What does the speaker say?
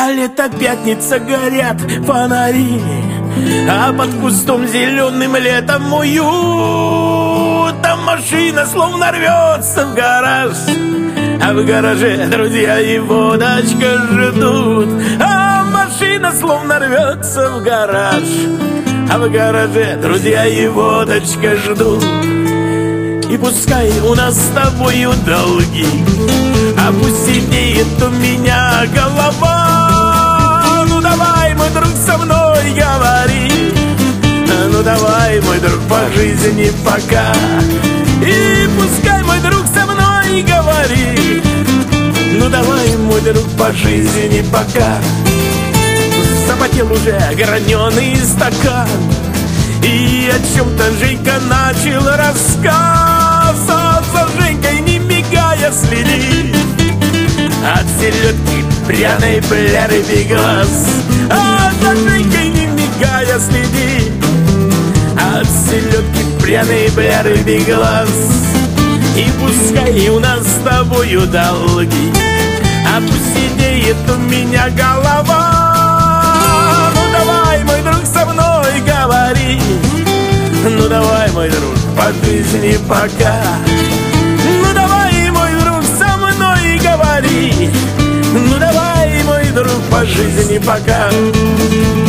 лето, пятница, горят фонари, а под кустом зеленым летом уют. Там машина словно рвется в гараж, а в гараже друзья и водочка ждут. А машина словно рвется в гараж, а в гараже друзья и водочка ждут. И пускай у нас с тобою долги, а пусть сидит у меня голова. Ну давай, мой друг, со мной говори, ну давай, мой друг, по жизни пока. И пускай, мой друг, со мной говори, ну давай, мой друг, по жизни пока. Запотел уже граненый стакан, и о чем-то Женька начал рассказ. А за Женькой, не мигая, следи от селедки пряной бляры глаз. А за Женькой, не мигая, следи от селедки пряной бляры глаз. И пускай у нас с тобою долги, а пусть сидеет у меня голова. Ну давай, мой друг, со мной говори, ну давай, мой друг, по жизни пока. Ну давай, мой друг, со мной говори, ну давай, мой друг, по жизни пока.